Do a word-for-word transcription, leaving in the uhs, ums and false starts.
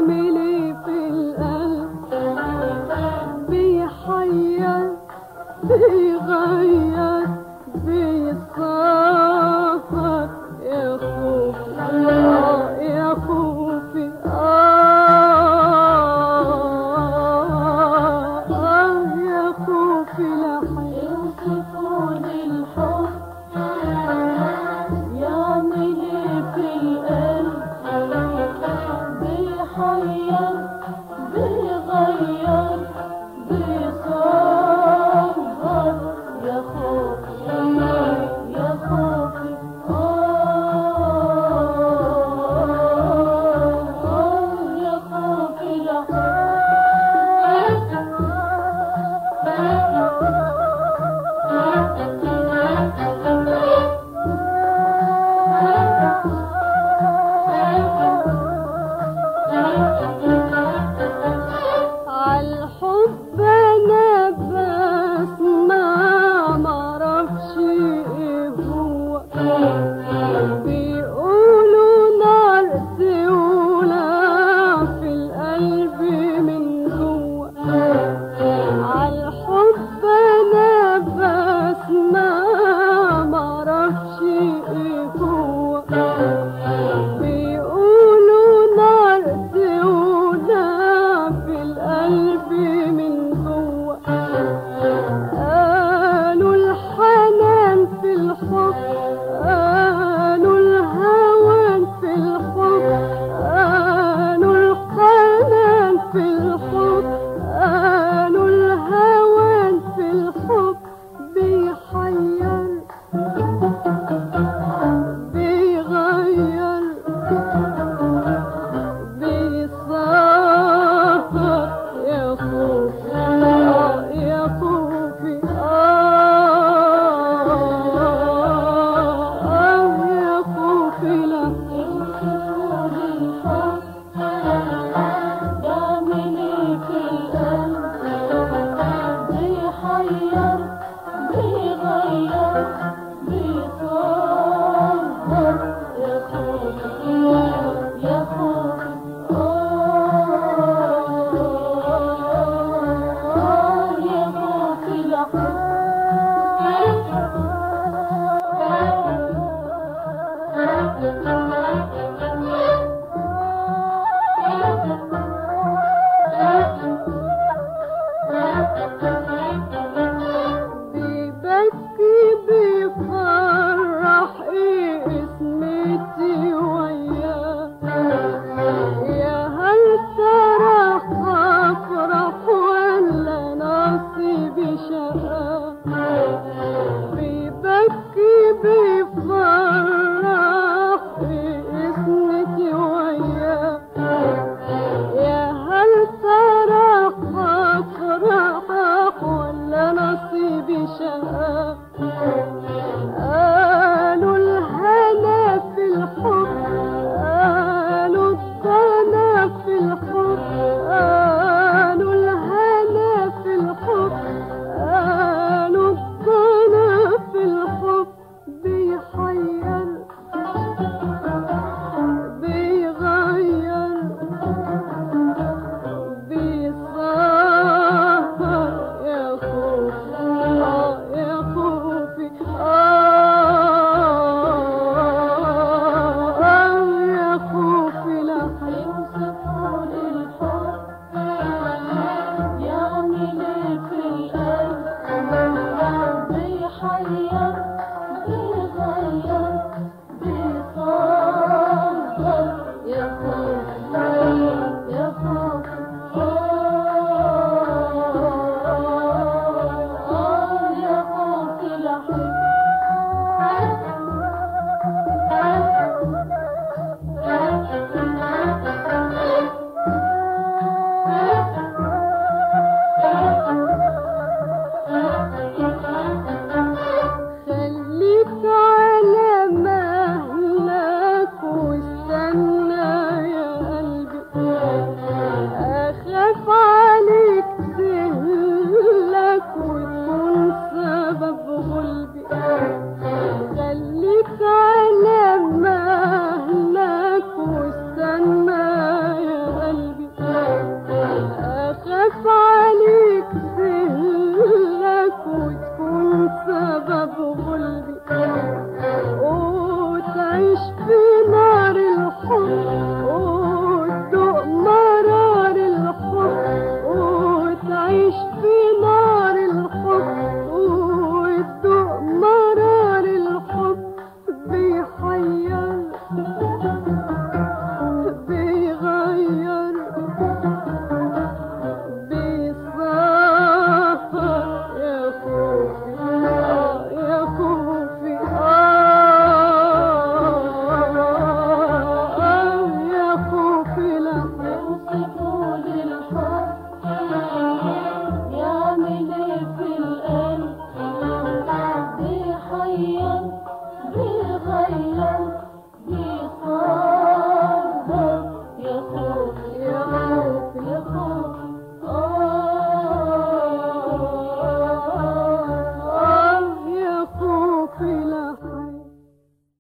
يعملي في القلب، بيحير بيغير بيسهر يا خوفي آه يا خوفي آه آه يا خوفي لحي يوصفوني الحب يعملي في القلب، بيحير بيغير بيصغر يا خوفي يا خوفي آه يا خوفي عالحب انا بسمع معرفش ايه هو، بيقولوا نار تولع في القلب من جوا. عالحب انا بسمع معرفش ايه هو، بيقولوا نار تولع في القلب من جوا. قالوا الحنان في الحب، قالوا الهوان في الحب، قالوا الحنان في الحب